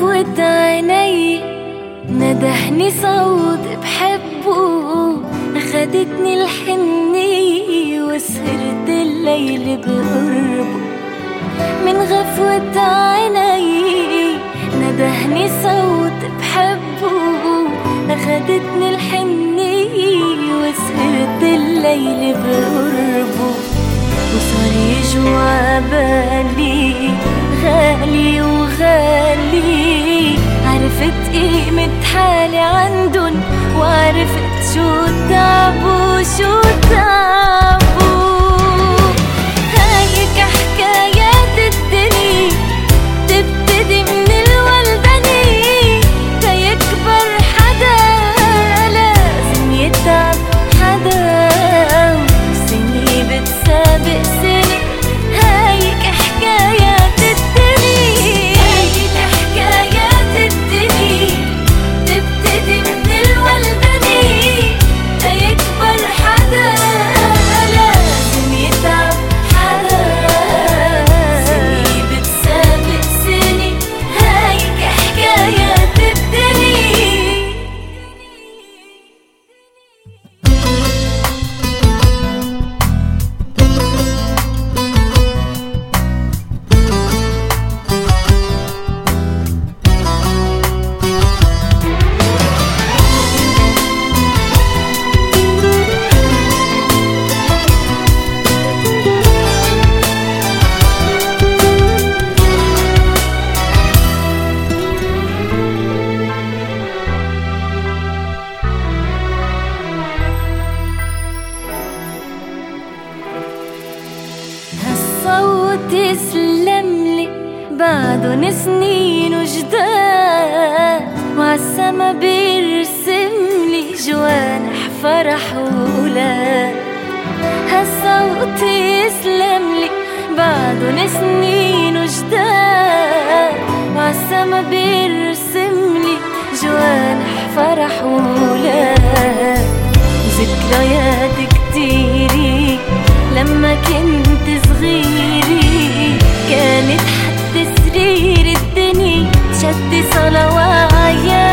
غفوة عيني ندهني صوت بحبه، أخدتني الحنية وسهرت الليل بقربه. من غفوة عيني ندهني صوت بحبه، أخدتني الحنية وسهرت الليل بقربه. وصار يجوا عبالي غالي وغالي، عرفت قيمة حالي عندن وعرفت شو تعبوا شو تعبوا. هايك حكايات الدنيا تبتدي من الولداني، تيكبر حدا لازم يتعب حدا، سني بتسابق سني. هايك حكايات الدنيا، هايك حكايات الدنيا تبتدي من الولداني، تيكبر حدا لازم يتعب حدا، سني بتسابق سني. هايك حكايات الدنيا. هالصوت يسلملي بعدن سنين وجداد، وعالسما بيرسملي جوانح فرح وولاد. هالصوت يسلملي بعدن سنين وجداد، وعالسما بيرسملي جوانح فرح وولاد. ذكريات كتيري لما كنت صغيري، كانت حتى سرير الدنيا شد صلوات